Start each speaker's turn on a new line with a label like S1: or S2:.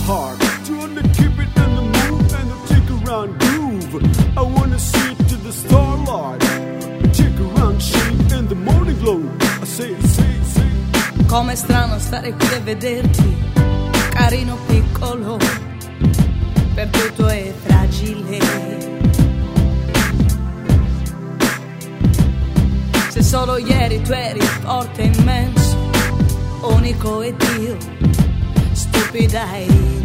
S1: heart, trying to keep it in the mood and the tick around groove. I wanna see it to the starlight, tick around shine in the morning glow. I say.
S2: Com'è strano stare qui e vederti, carino piccolo, perduto e fragile. Se solo ieri tu eri forte e immenso, unico ed io stupida e